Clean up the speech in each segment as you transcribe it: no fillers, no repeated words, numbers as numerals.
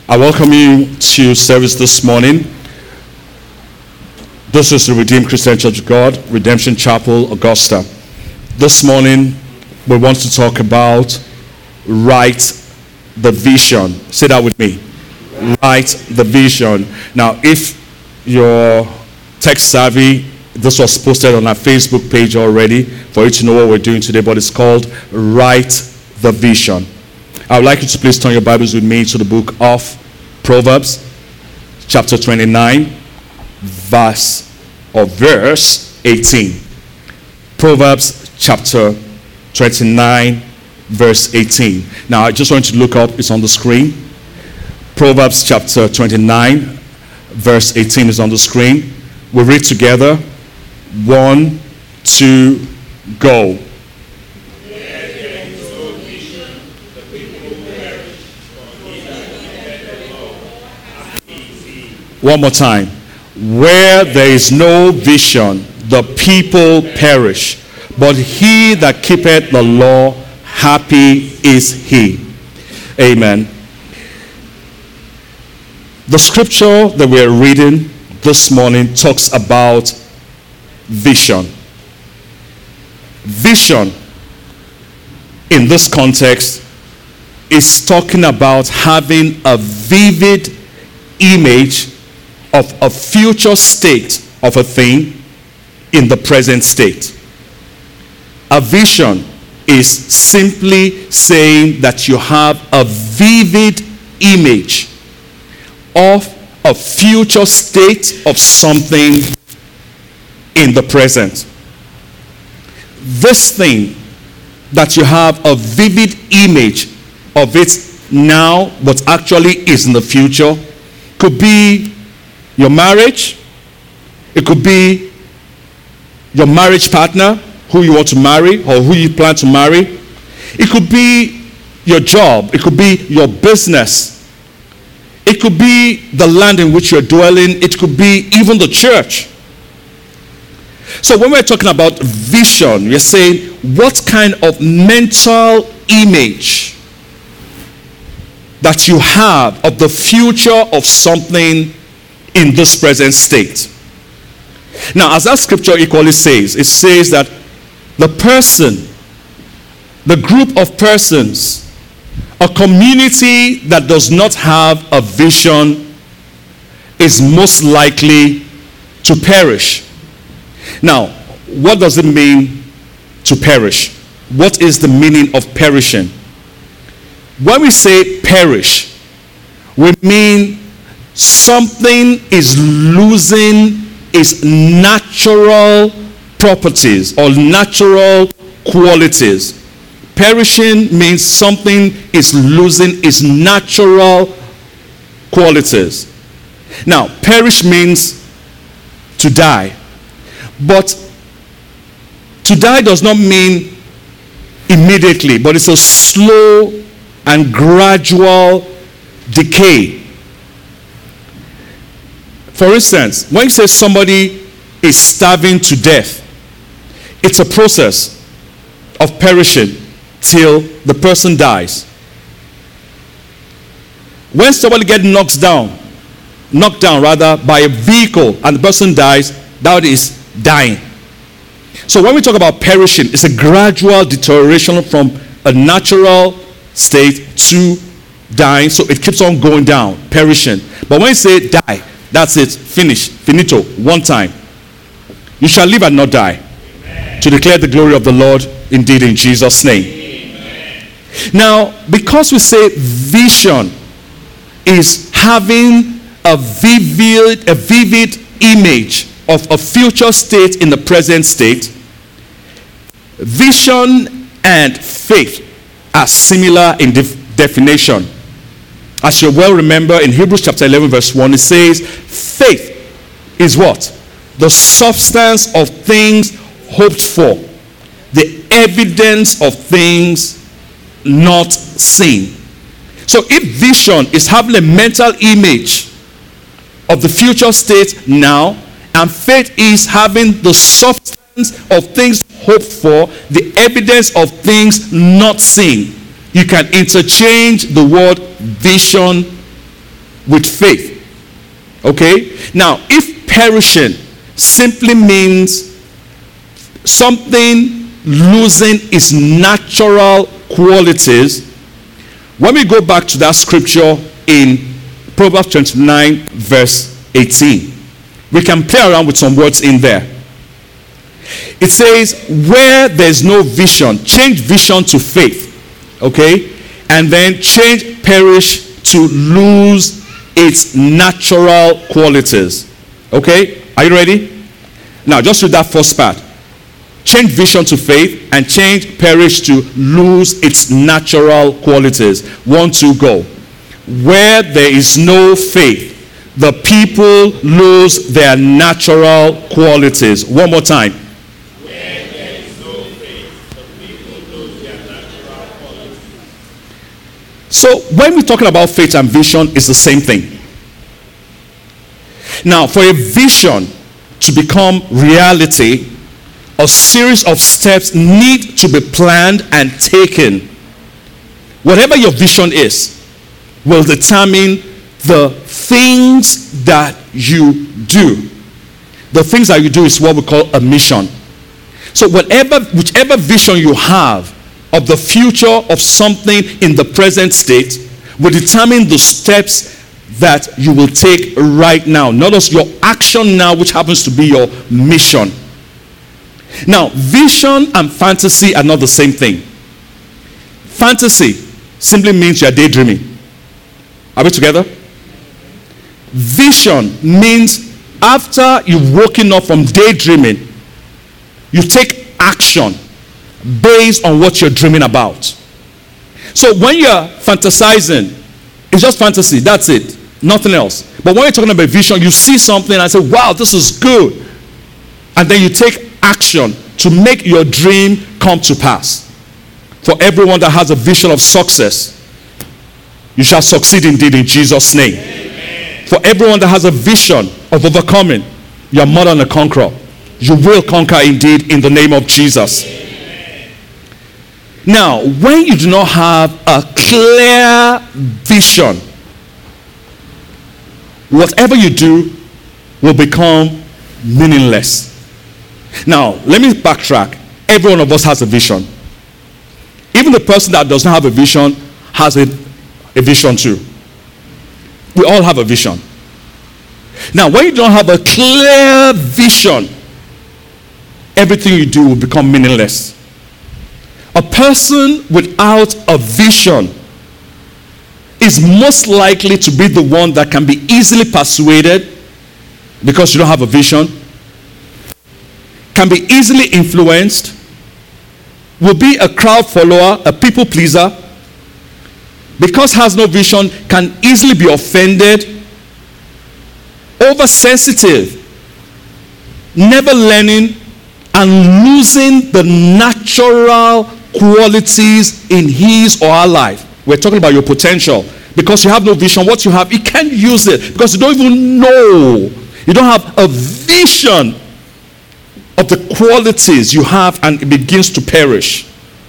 I welcome you to service this morning. This is the Redeemed Christian Church of God, Redemption Chapel, Augusta. This morning, we want to talk about write the vision. Say that with me. Write the vision. Now, if you're tech savvy, this was posted on our Facebook page already for you to know what we're doing today, but it's called Write the Vision. I would like you to please turn your Bibles with me to the book of Proverbs, chapter 29, verse 18. Proverbs chapter 29, verse 18. Now, I just want you to look up. It's on the screen. Proverbs chapter 29, verse 18 is on the screen. We read together. 1, 2, go. One more time. Where there is no vision, the people perish. But he that keepeth the law, happy is he. Amen. The scripture that we are reading this morning talks about vision. Vision, in this context, is talking about having a vivid image of a future state of a thing in the present state. A vision is simply saying that you have a vivid image of a future state of something in the present. This thing that you have a vivid image of it now, but actually is in the future, could be your marriage. It could be your marriage partner, who you want to marry or who you plan to marry. It could be your job. It could be your business. It could be the land in which you're dwelling. It could be even the church. So when we're talking about vision, we're saying what kind of mental image that you have of the future of something in this present state. Now, as that scripture equally says, it says that the person, the group of persons, a community that does not have a vision is most likely to perish. Now, what does it mean to perish? What is the meaning of perishing? When we say perish, we mean something is losing its natural properties or natural qualities. Perishing means something is losing its natural qualities. Now, perish means to die. But to die does not mean immediately, but it's a slow and gradual decay. For instance, when you say somebody is starving to death, it's a process of perishing till the person dies. When somebody gets knocked down by a vehicle and the person dies, that is dying. So when we talk about perishing, it's a gradual deterioration from a natural state to dying. So it keeps on going down, perishing. But when you say die, that's it, finish, finito, one time. You shall live and not die. Amen. To declare the glory of the Lord, indeed, in Jesus' name. Amen. Now, because we say vision is having a vivid image of a future state in the present state, vision and faith are similar in definition. As you well remember, in Hebrews chapter 11 verse 1, it says, faith is what? The substance of things hoped for, the evidence of things not seen. So if vision is having a mental image of the future state now, and faith is having the substance of things hoped for, the evidence of things not seen, you can interchange the word vision with faith. Okay? Now, if perishing simply means something losing its natural qualities, when we go back to that scripture in Proverbs 29 verse 18, we can play around with some words in there. It says, where there's no vision, change vision to faith. Okay? And then change perish to lose its natural qualities. Okay? Are you ready? Now, just read that first part. Change vision to faith and change perish to lose its natural qualities. 1, 2, go. Where there is no faith, the people lose their natural qualities. One more time. Where there is no faith, the people lose their natural qualities. So when we're talking about faith and vision, it's the same thing. Now, for a vision to become reality, a series of steps need to be planned and taken. Whatever your vision is will determine the things that you do. The things that you do is what we call a mission. So whichever vision you have of the future of something in the present state will determine the steps that you will take right now. Notice your action now, which happens to be your mission. Now, vision and fantasy are not the same thing. Fantasy simply means you are daydreaming. Are we together? Vision means after you've woken up from daydreaming, you take action based on what you're dreaming about. So when you're fantasizing, it's just fantasy, that's it, nothing else. But when you're talking about vision, you see something and say, wow, this is good. And then you take action to make your dream come to pass. For everyone that has a vision of success, you shall succeed indeed in Jesus' name. Amen. For everyone that has a vision of overcoming, you are more than a conqueror. You will conquer indeed in the name of Jesus. Amen. Now, when you do not have a clear vision, whatever you do will become meaningless. Now, let me backtrack. Every one of us has a vision. Even the person that does not have a vision has a vision too. We all have a vision. Now, when you don't have a clear vision, everything you do will become meaningless. A person without a vision is most likely to be the one that can be easily persuaded because you don't have a vision, can be easily influenced, will be a crowd follower, a people pleaser, because has no vision, can easily be offended, oversensitive, never learning, and losing the natural qualities in his or her life. We're talking about your potential. Because you have no vision, what you have, you can't use it because you don't even know. You don't have a vision of the qualities you have, and it begins to perish.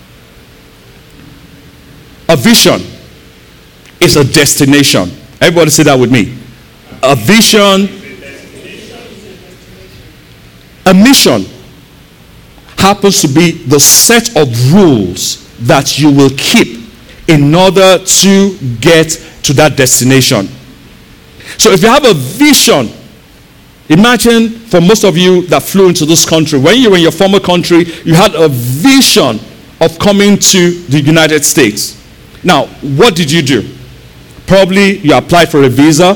A vision is a destination. Everybody say that with me. A vision, a mission happens to be the set of rules that you will keep in order to get to that destination. So if you have a vision, imagine for most of you that flew into this country, when you were in your former country, you had a vision of coming to the United States. Now, what did you do? Probably you applied for a visa.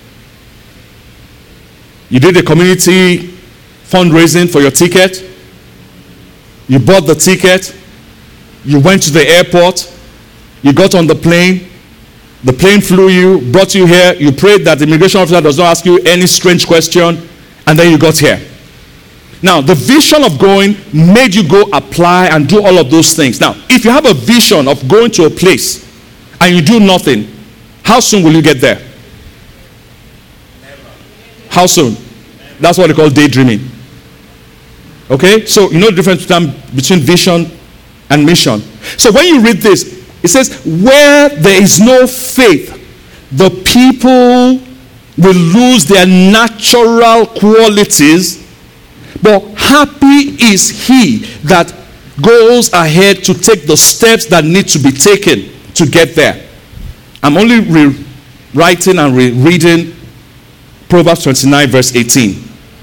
You did a community fundraising for your ticket. You bought the ticket. You went to the airport. You got on the plane flew you, brought you here, you prayed that the immigration officer does not ask you any strange question, and then you got here. Now, the vision of going made you go apply and do all of those things. Now, if you have a vision of going to a place and you do nothing, how soon will you get there? Never. How soon? That's what they call daydreaming. Okay? So, you know the difference between vision and mission. So, when you read this, it says, where there is no faith, the people will lose their natural qualities, but happy is he that goes ahead to take the steps that need to be taken to get there. I'm only rewriting and rereading Proverbs 29 verse 18.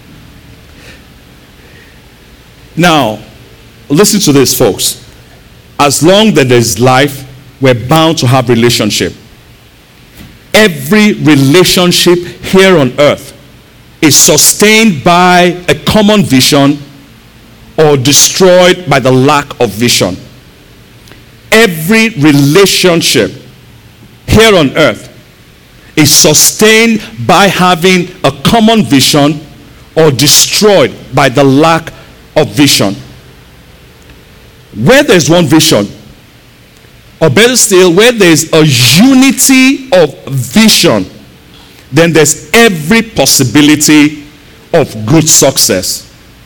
Now, listen to this, folks. As long as there is life, we're bound to have relationship. Every relationship here on earth is sustained by a common vision or destroyed by the lack of vision. Every relationship here on earth is sustained by having a common vision or destroyed by the lack of vision. Where there's one vision, or better still, where there's a unity of vision, then there's every possibility of good success.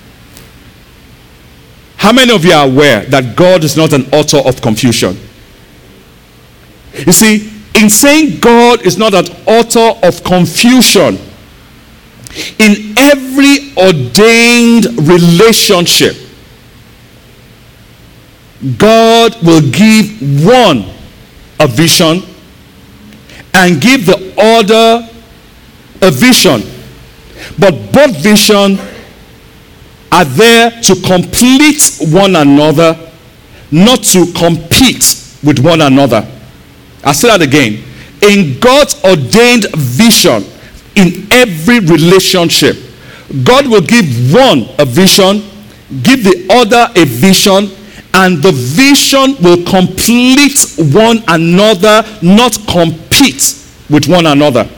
How many of you are aware that God is not an author of confusion? You see, in saying God is not an author of confusion, in every ordained relationship, God will give one a vision and give the other a vision. But both visions are there to complete one another, not to compete with one another. I'll say that again. In God's ordained vision, in every relationship, God will give one a vision, give the other a vision, and the vision will complete one another, not compete with one another.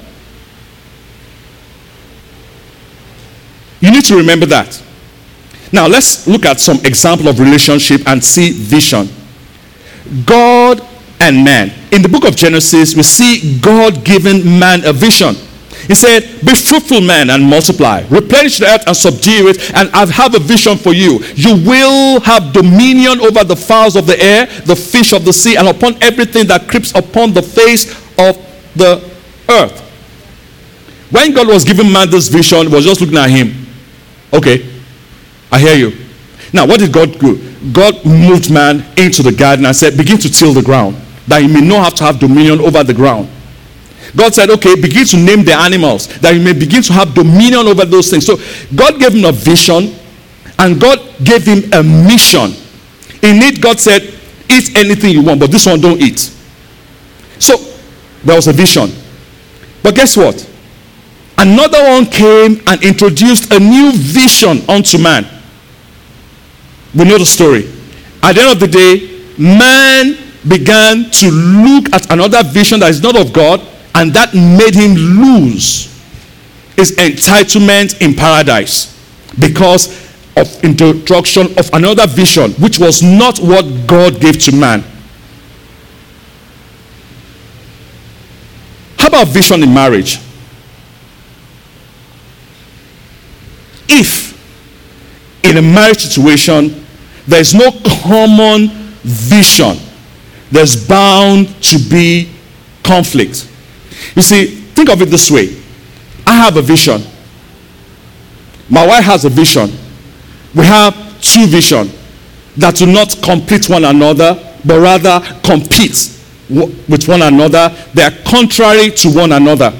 You need to remember that. Now let's look at some example of relationship and see vision. God and man. In the book of Genesis, we see God giving man a vision. He said, be fruitful, man, and multiply. Replenish the earth and subdue it, and I have a vision for you. You will have dominion over the fowls of the air, the fish of the sea, and upon everything that creeps upon the face of the earth. When God was giving man this vision, he was just looking at him. Okay, I hear you. Now, what did God do? God moved man into the garden and said, begin to till the ground, that you may not have to have dominion over the ground. God said, okay, begin to name the animals, that you may begin to have dominion over those things. So God gave him a vision, and God gave him a mission. In it, God said, eat anything you want, but this one don't eat. So there was a vision. But guess what? Another one came and introduced a new vision unto man. We know the story. At the end of the day, man began to look at another vision that is not of God, and that made him lose his entitlement in paradise because of introduction of another vision, which was not what God gave to man. How about vision in marriage? If in a marriage situation there is no common vision, there's bound to be conflict. You see, think of it this way. I have a vision. My wife has a vision. We have two visions that do not complete one another, but rather compete with one another. They are contrary to one another.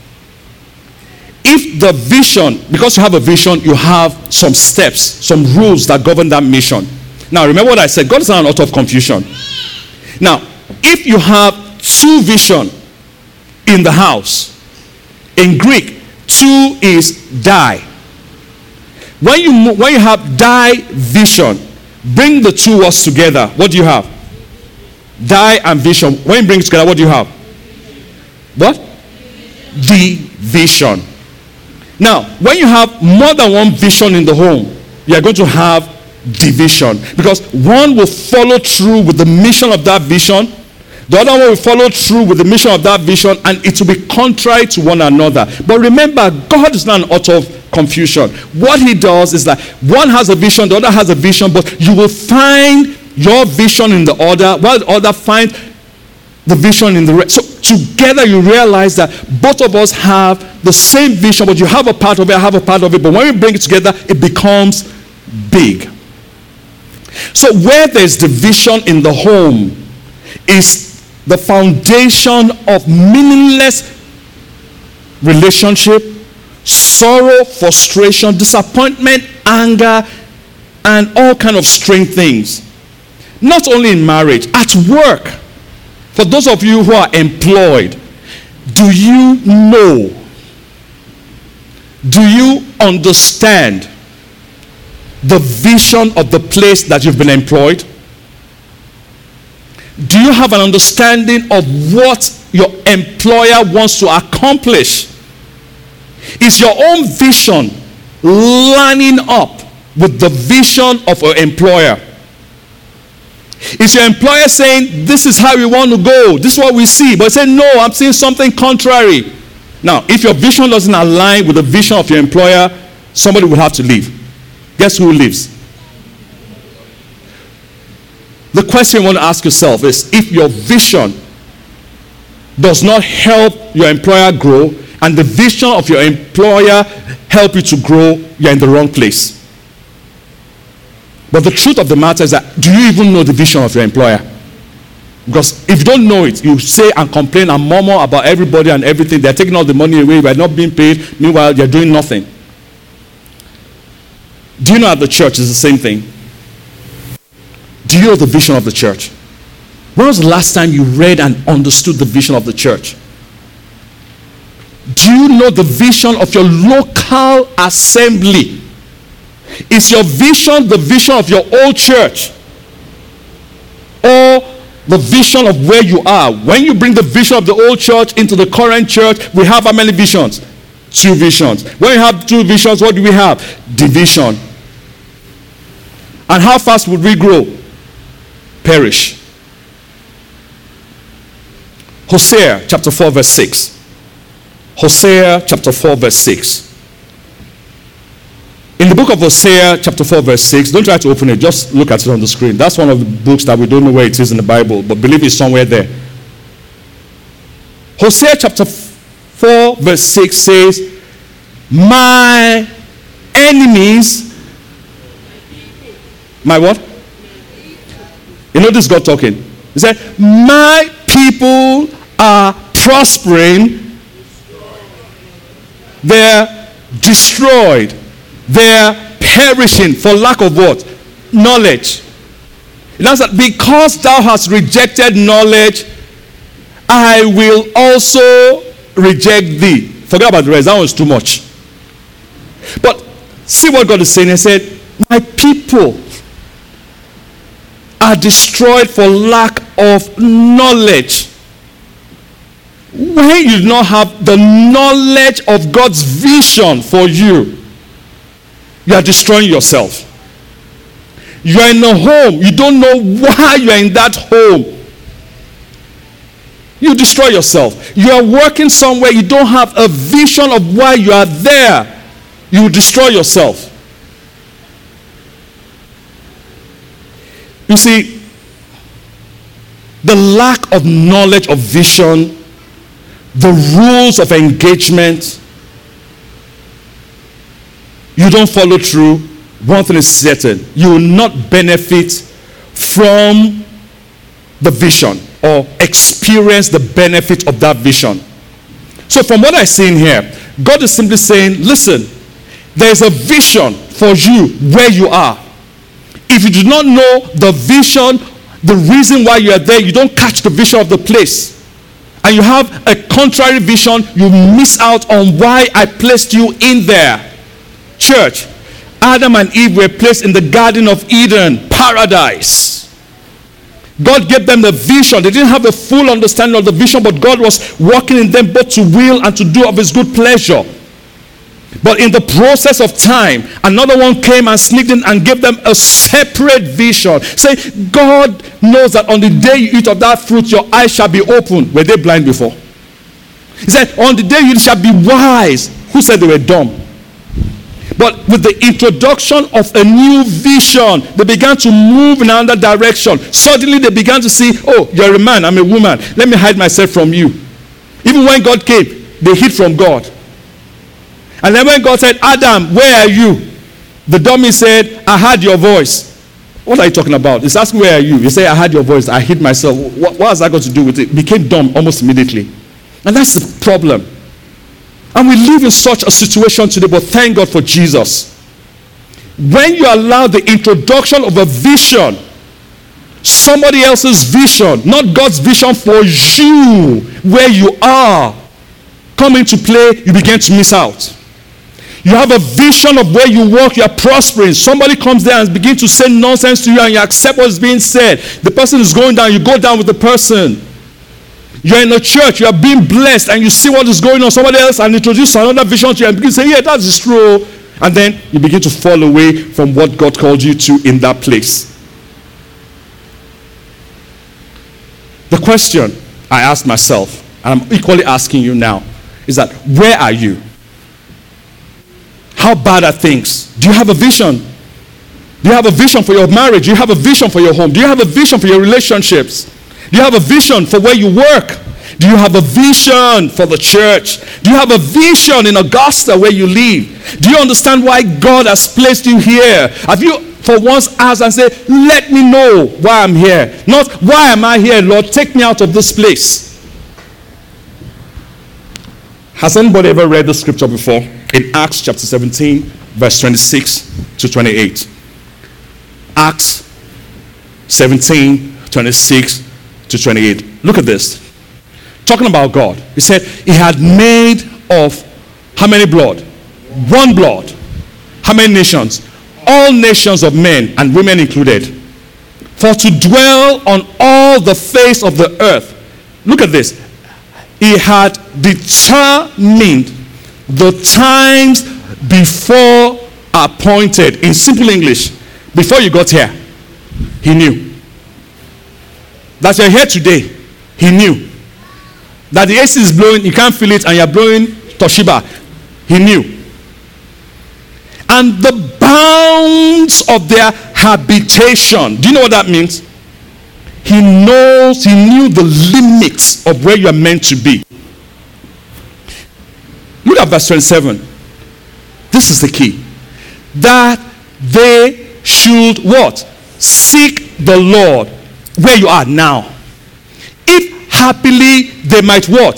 If the vision, because you have a vision, you have some steps, some rules that govern that mission. Now, remember what I said. God is not an author of confusion. Now, if you have two visions in the house, in Greek, two is die. When you have die vision, bring the two words together. What do you have? Die and vision. When you bring it together, what do you have? What? Division. Now, when you have more than one vision in the home, you are going to have division, because one will follow through with the mission of that vision, the other one will follow through with the mission of that vision, and it will be contrary to one another. But remember, God is not an author of confusion. What he does is that one has a vision, the other has a vision, but you will find your vision in the other, while the other finds the vision in the rest. So together you realize that both of us have the same vision, but you have a part of it, I have a part of it. But when we bring it together, it becomes big. So where there's division in the home is the foundation of meaningless relationship, sorrow, frustration, disappointment, anger, and all kind of strange things. Not only in marriage, at work. For those of you who are employed, do you know? Do you understand the vision of the place that you've been employed? Do you have an understanding of what your employer wants to accomplish? Is your own vision lining up with the vision of your employer? Is your employer saying, this is how we want to go, this is what we see, but say, no, I'm seeing something contrary? Now, if your vision doesn't align with the vision of your employer, somebody will have to leave. Guess who leaves? The question you want to ask yourself is, if your vision does not help your employer grow, and the vision of your employer help you to grow, you're in the wrong place. But the truth of the matter is that, do you even know the vision of your employer? Because if you don't know it, you say and complain and murmur about everybody and everything. They're taking all the money away, we're not being paid. Meanwhile, they're doing nothing. Do you know at the church is the same thing? Do you know the vision of the church? When was the last time you read and understood the vision of the church? Do you know the vision of your local assembly? Is your vision the vision of your old church? Or the vision of where you are? When you bring the vision of the old church into the current church, we have how many visions? 2 visions. When you have 2 visions, what do we have? Division. And how fast would we grow? Perish. Hosea chapter 4 verse 6. Hosea chapter 4 verse 6. In the book of Hosea chapter 4 verse 6, don't try to open it, just look at it on the screen. That's one of the books that we don't know where it is in the Bible, but believe it's somewhere there. Hosea chapter 4 verse 6 says, my enemies, my what? You know this God talking. He said, my people are prospering, they're destroyed, they're perishing for lack of what? Knowledge. That's that because thou hast rejected knowledge, I will also reject thee. Forget about the rest, that was too much. But see what God is saying. He said, my people are destroyed for lack of knowledge. When you do not have the knowledge of God's vision for you, you are destroying yourself. You are in a home, you don't know why you are in that home. You destroy yourself. You are working somewhere, you don't have a vision of why you are there. You will destroy yourself. You see, the lack of knowledge of vision, the rules of engagement, you don't follow through, one thing is certain, you will not benefit from the vision or experience the benefit of that vision. So from what I see in here, God is simply saying, listen, there is a vision for you where you are. If you do not know the vision, the reason why you are there, you don't catch the vision of the place, and you have a contrary vision, you miss out on why I placed you in there. Church, Adam and Eve were placed in the Garden of Eden, paradise. God gave them the vision. They didn't have a full understanding of the vision, but God was working in them both to will and to do of his good pleasure. But in the process of time, another one came and sneaked in and gave them a separate vision. Say, God knows that on the day you eat of that fruit, your eyes shall be opened. Were they blind before? He said, on the day you shall be wise. Who said they were dumb? But with the introduction of a new vision, they began to move in another direction. Suddenly they began to see, oh, you're a man, I'm a woman. Let me hide myself from you. Even when God came, they hid from God. And then when God said, Adam, where are you? The dummy said, I heard your voice. What are you talking about? He's asking, where are you? You say, I heard your voice. I hid myself. What has that got to do with it? Became dumb almost immediately. And that's the problem. And we live in such a situation today, but thank God for Jesus. When you allow the introduction of a vision, somebody else's vision, not God's vision for you, where you are, come into play, you begin to miss out. You have a vision of where you work, you are prospering. Somebody comes there and begins to say nonsense to you and you accept what's being said. The person is going down, you go down with the person. You're in a church, you are being blessed and you see what is going on. Somebody else and introduce another vision to you and begin to say, yeah, that is true. And then you begin to fall away from what God called you to in that place. The question I asked myself, and I'm equally asking you now, is that where are you? How bad are things? Do you have a vision? Do you have a vision for your marriage? Do you have a vision for your home? Do you have a vision for your relationships? Do you have a vision for where you work? Do you have a vision for the church? Do you have a vision in Augusta where you live? Do you understand why God has placed you here? Have you for once asked and said, let me know why I'm here? Not, why am I here, Lord? Take me out of this place. Has anybody ever read the scripture before? In Acts chapter 17, verse 26 to 28. Acts 17, 26 to 28. Look at this. Talking about God. He said, he had made of how many blood? One blood. How many nations? All nations of men and women included. For to dwell on all the face of the earth. Look at this. He had determined the times before appointed. In simple English, before you got here, he knew. That you're here today, he knew. That the AC is blowing, you can't feel it, and you're blowing Toshiba, he knew. And the bounds of their habitation. Do you know what that means? He knew the limits of where you are meant to be. Look at verse 27. This is the key. That they should what? Seek the Lord where you are now. If happily they might what?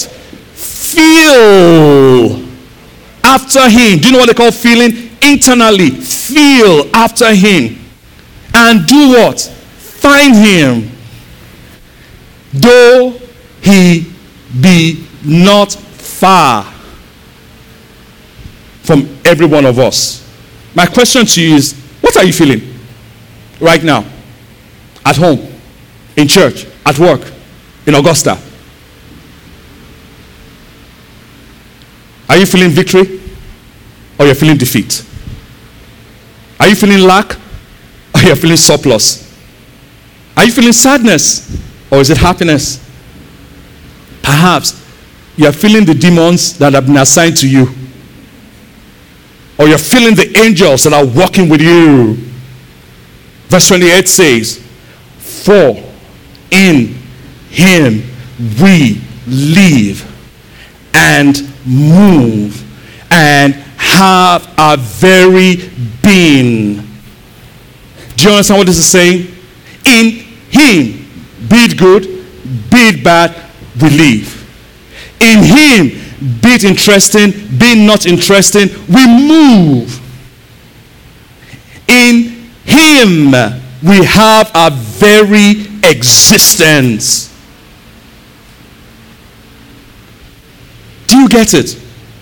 Feel after him. Do you know what they call feeling? Internally. Feel after him. And do what? Find him. Though he be not far from every one of us. My question to you is, what are you feeling right now? At home, in church, at work, in Augusta? Are you feeling victory or you're feeling defeat? Are you feeling lack or you're feeling surplus? Are you feeling sadness or is it happiness? Perhaps you're feeling the demons that have been assigned to you. Or you're feeling the angels that are walking with you. Verse 28 says, for in him we live and move and have our very being. Do you understand what this is saying? In him, be it good, be it bad, we live. In him, be it interesting, be it not interesting, we move. In him, we have our very existence. Do you get it?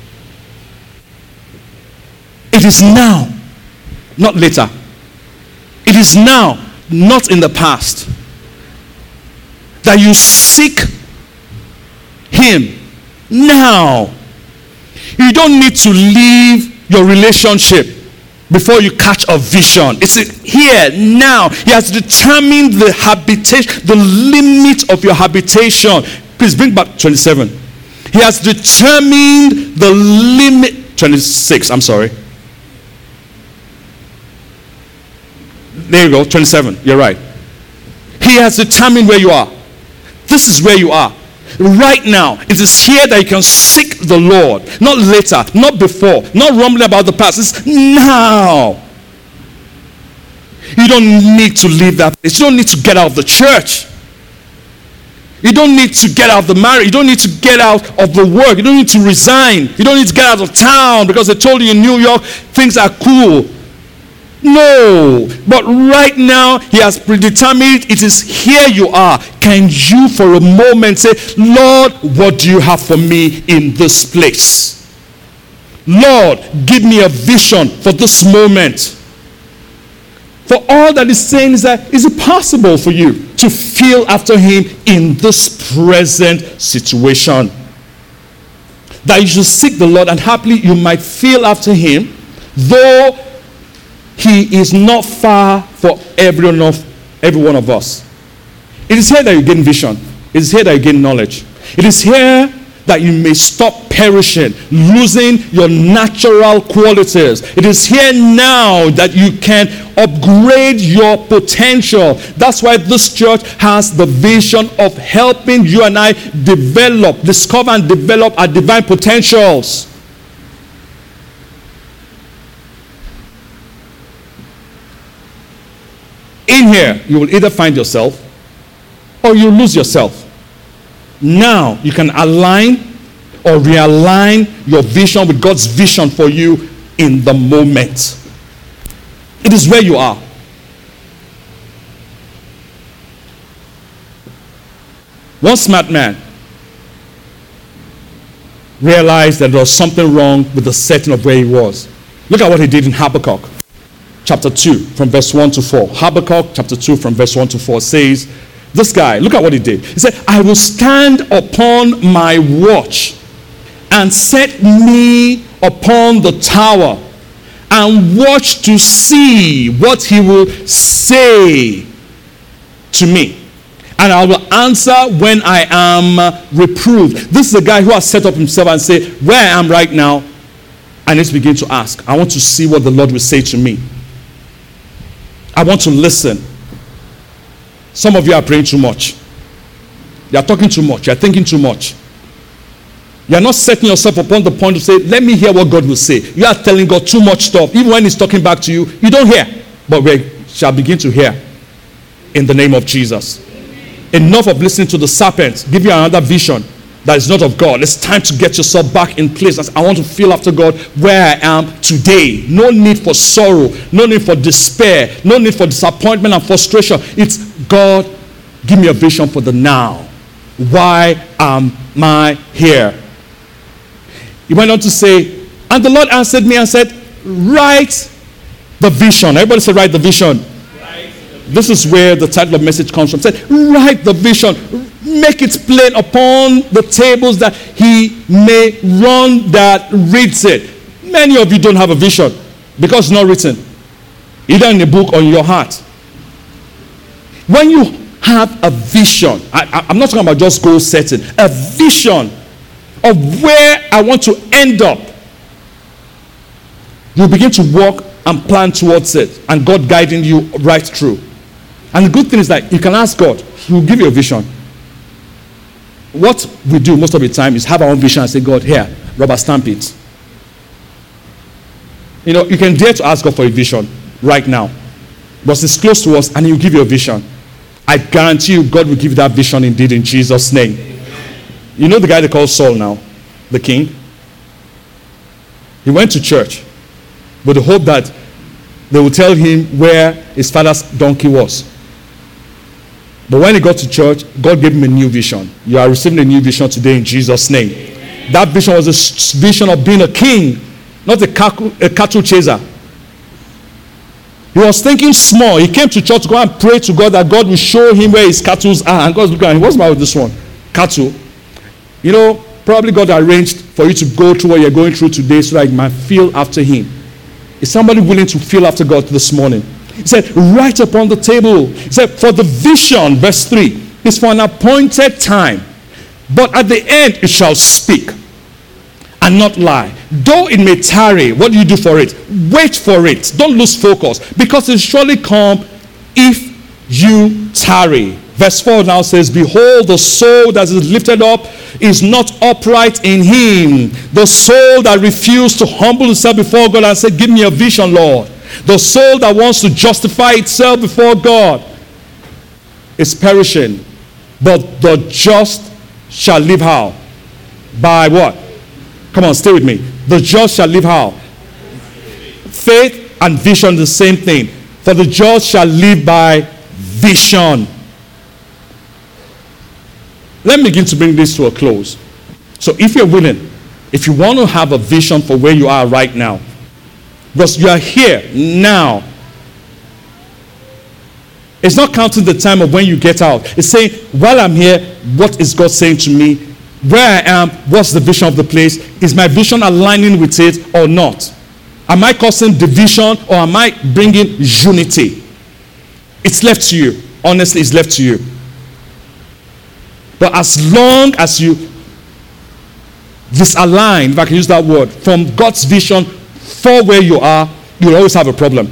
It is now, not later. It is now, not in the past, that you seek him now. You don't need to leave your relationship before you catch a vision. It's here, now. He has determined the habitation, the limit of your habitation. Please bring back 27. He has determined the limit. 26, I'm sorry. There you go, 27. You're right. He has determined where you are. This is where you are. Right now, it is here that you can seek the Lord. Not later, not before, not rumbling about the past. It's now. You don't need to leave that place. You don't need to get out of the church. You don't need to get out of the marriage. You don't need to get out of the work. You don't need to resign. You don't need to get out of town because they told you in New York things are cool. No, but right now he has predetermined it is here you are. Can you for a moment say, Lord, what do you have for me in this place? Lord, give me a vision for this moment. For all that he's saying is that, is it possible for you to feel after him in this present situation? That you should seek the Lord and happily you might feel after him, though he is not far for every one of us. It is here that you gain vision. It is here that you gain knowledge. It is here that you may stop perishing, losing your natural qualities. It is here now that you can upgrade your potential. That's why this church has the vision of helping you and I discover and develop our divine potentials. In here, you will either find yourself or you lose yourself. Now, you can align or realign your vision with God's vision for you in the moment. It is where you are. One smart man realized that there was something wrong with the setting of where he was. Look at what he did in Habakkuk. Chapter 2 from verse 1 to 4. Habakkuk chapter 2 from verse 1 to 4 says, this guy, look at what he did. He said, I will stand upon my watch and set me upon the tower and watch to see what he will say to me. And I will answer when I am reproved. This is a guy who has set up himself and say, where I am right now, I need to begin to ask. I want to see what the Lord will say to me. I want to listen. Some of you are praying too much. You are talking too much. You are thinking too much. You are not setting yourself upon the point to say, let me hear what God will say. You are telling God too much stuff. Even when he's talking back to you, you don't hear. But we shall begin to hear in the name of Jesus. Enough of listening to the serpent. Give you another vision that is not of God. It's time to get yourself back in place. I want to feel after God where I am today. No need for sorrow. No need for despair. No need for disappointment and frustration. It's God, give me a vision for the now. Why am I here? He went on to say, and the Lord answered me and said, write the vision. Everybody say, write the vision. This is where the title of message comes from. It said, write the vision. Make it plain upon the tables that he may run that reads it. Many of you don't have a vision because it's not written. Either in a book or in your heart. When you have a vision, I'm not talking about just goal setting. A vision of where I want to end up. You begin to walk and plan towards it. And God guiding you right through. And the good thing is that you can ask God. He will give you a vision. What we do most of the time is have our own vision and say, God, here, rubber stamp it. You know, you can dare to ask God for a vision right now. Because it's close to us and he'll give you a vision. I guarantee you God will give you that vision indeed in Jesus' name. You know the guy they call Saul now, the king? He went to church with the hope that they will tell him where his father's donkey was. But when he got to church, God gave him a new vision. You are receiving a new vision today in Jesus' name. Amen. That vision was a vision of being a king, not a cattle chaser. He was thinking small. He came to church to go and pray to God that God will show him where his cattle are. And God's looking at him, what's the matter with this one? Cattle. You know, probably God arranged for you to go through what you're going through today so that you might feel after him. Is somebody willing to feel after God this morning? He said, write upon the table. He said, for the vision, verse 3, is for an appointed time. But at the end it shall speak and not lie. Though it may tarry, what do you do for it? Wait for it. Don't lose focus. Because it surely come if you tarry. Verse 4 now says, behold, the soul that is lifted up is not upright in him. The soul that refused to humble itself before God and say, give me a vision, Lord. The soul that wants to justify itself before God is perishing. But the just shall live how? By what? Come on, stay with me. The just shall live how? Faith and vision, the same thing. For the just shall live by vision. Let me begin to bring this to a close. So if you're willing, if you want to have a vision for where you are right now, because you are here now, it's not counting the time of when you get out. It's saying, while I'm here, what is God saying to me? Where I am, what's the vision of the place? Is my vision aligning with it or not? Am I causing division or am I bringing unity? It's left to you. Honestly, it's left to you. But as long as you disalign, if I can use that word, from God's vision for where you are, you'll always have a problem.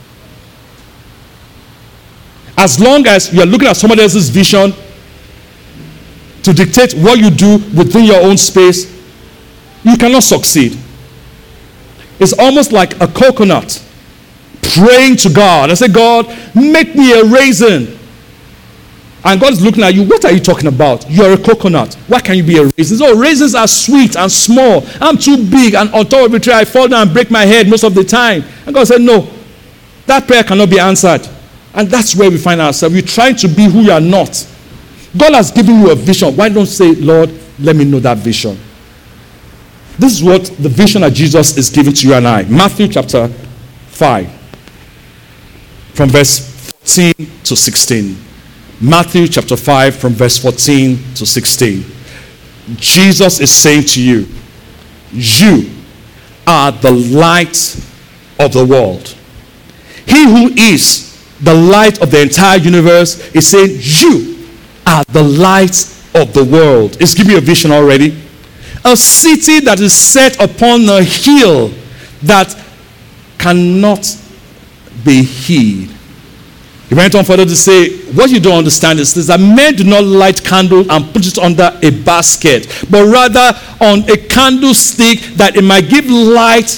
As long as you're looking at somebody else's vision to dictate what you do within your own space, you cannot succeed. It's almost like a coconut praying to God and say, God, make me a raisin. And God is looking at you. What are you talking about? You're a coconut. Why can you be a raisin? Oh, raisins are sweet and small. I'm too big, and on top of a tree I fall down and break my head most of the time. And God said, no, that prayer cannot be answered. And that's where we find ourselves. You're trying to be who you are not. God has given you a vision. Why don't you say, Lord, let me know that vision? This is what the vision that Jesus is giving to you and I. Matthew chapter 5, from verse 14 to 16. Matthew chapter 5, from verse 14 to 16. Jesus is saying to you, you are the light of the world. He who is the light of the entire universe is saying, you are the light of the world. It's giving you a vision already. A city that is set upon a hill that cannot be hid. He went on further to say, what you don't understand is this, that men do not light candle and put it under a basket, but rather on a candlestick, that it might give light.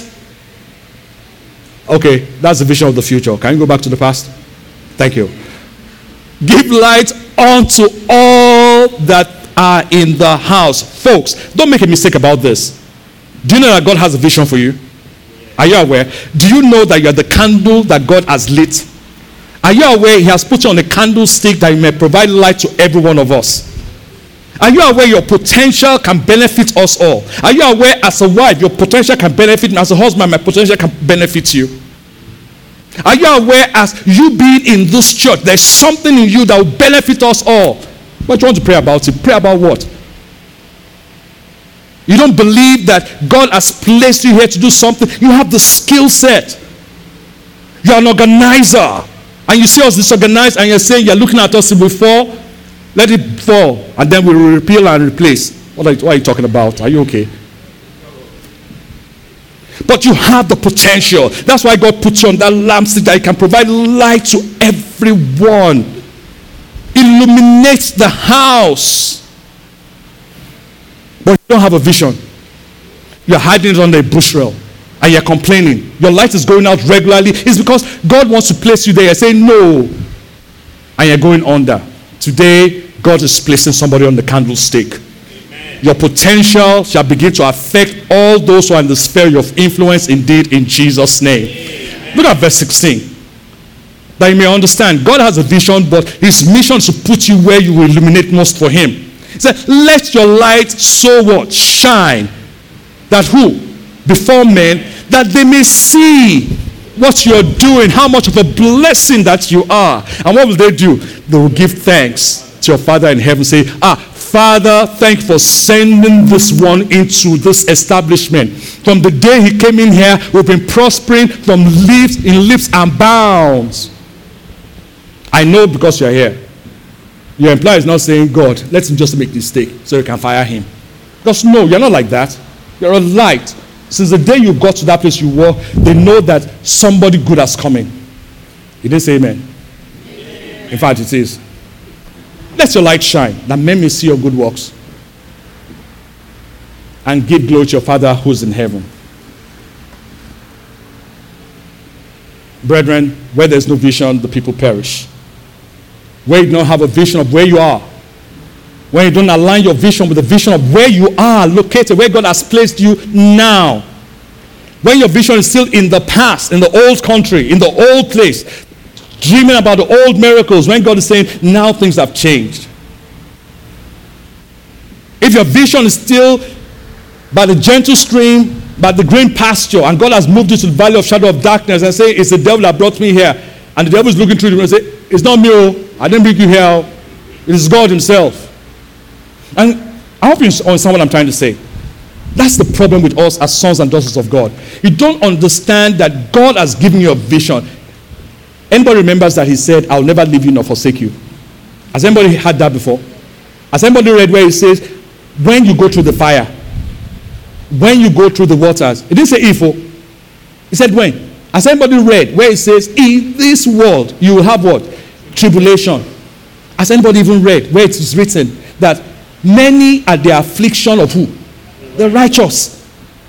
Okay, that's the vision of the future. Can you go back to the past? Thank you. Give light unto all that are in the house. Folks, don't make a mistake about this. Do you know that God has a vision for you? Are you aware? Do you know that you are the candle that God has lit? Are you aware He has put you on a candlestick that He may provide light to every one of us? Are you aware your potential can benefit us all? Are you aware as a wife your potential can benefit me? As a husband my potential can benefit you? Are you aware as you being in this church there's something in you that will benefit us all? But you want to pray about it? Pray about what? You don't believe that God has placed you here to do something? You have the skill set. You're an organizer. And you see us disorganized and you're saying you're looking at us before, let it fall, and then we will repeal and replace. What are you talking about? Are you okay? But you have the potential. That's why God put you on that lampstick, that He can provide light to everyone. Illuminates the house. But you don't have a vision. You're hiding it under a bushel. And you're complaining. Your light is going out regularly. It's because God wants to place you there. You're saying no. And you're going under. Today, God is placing somebody on the candlestick. Amen. Your potential shall begin to affect all those who are in the sphere of influence indeed in Jesus' name. Amen. Look at verse 16. That you may understand. God has a vision, but His mission is to put you where you will illuminate most for Him. He said, let your light so what? Shine. That who? Before men, that they may see what you're doing, how much of a blessing that you are. And what will they do? They will give thanks to your Father in heaven. Say, Father, thank you for sending this one into this establishment. From the day he came in here, we've been prospering from leaps and bounds. I know because you're here. Your employer is not saying, God, let him just make a mistake so you can fire him. Because no, you're not like that. You're a light. Since the day you got to that place you were, they know that somebody good has come in. He didn't say amen. In fact, it is. Let your light shine, that men may see your good works and give glory to your Father who's in heaven. Brethren, where there's no vision, the people perish. Where you don't have a vision of where you are, when you don't align your vision with the vision of where you are located, where God has placed you now, when your vision is still in the past, in the old country, in the old place, dreaming about the old miracles, when God is saying, now things have changed. If your vision is still by the gentle stream, by the green pasture, and God has moved you to the valley of shadow of darkness and say, it's the devil that brought me here, and the devil is looking through the and say, it's not me, I didn't bring you here, it is God himself. And I hope you understand what I'm trying to say. That's the problem with us as sons and daughters of God. You don't understand that God has given you a vision. Anybody remembers that he said, I'll never leave you nor forsake you? Has anybody heard that before? Has anybody read where he says, when you go through the fire, when you go through the waters? It didn't say if. He said when. Has anybody read where it says, in this world you will have what? Tribulation. Has anybody even read where it is written that many are the affliction of who? The righteous.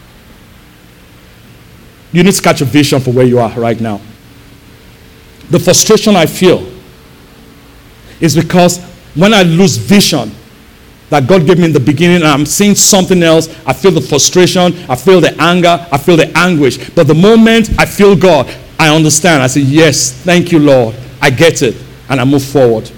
You need to catch a vision for where you are right now. The frustration I feel is because when I lose vision that God gave me in the beginning and I'm seeing something else, I feel the frustration, I feel the anger, I feel the anguish. But the moment I feel God, I understand. I say, yes, thank you, Lord. I get it. And I move forward.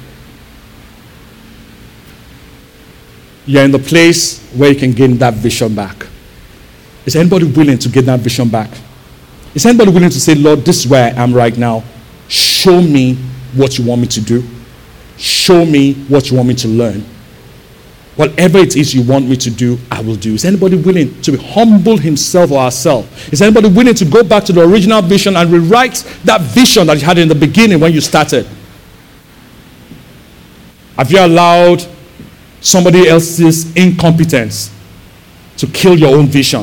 You're in the place where you can gain that vision back. Is anybody willing to get that vision back? Is anybody willing to say, Lord, this is where I am right now. Show me what you want me to do. Show me what you want me to learn. Whatever it is you want me to do, I will do. Is anybody willing to humble himself or herself? Is anybody willing to go back to the original vision and rewrite that vision that you had in the beginning when you started? Have you allowed somebody else's incompetence to kill your own vision?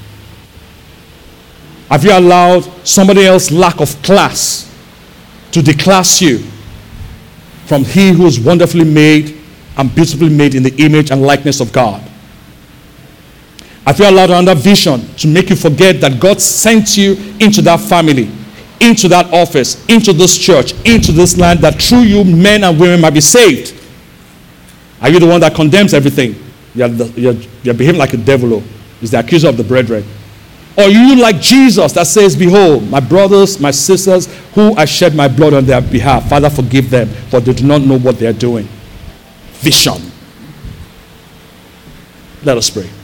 Have you allowed somebody else's lack of class to declass you from he who is wonderfully made and beautifully made in the image and likeness of God? Have you allowed another vision to make you forget that God sent you into that family, into that office, into this church, into this land, that through you men and women might be saved? Are you the one that condemns everything? You're behaving like a devil. Is the accuser of the brethren. Or are you like Jesus that says, behold, my brothers, my sisters, who I shed my blood on their behalf, Father, forgive them, for they do not know what they are doing. Vision. Let us pray.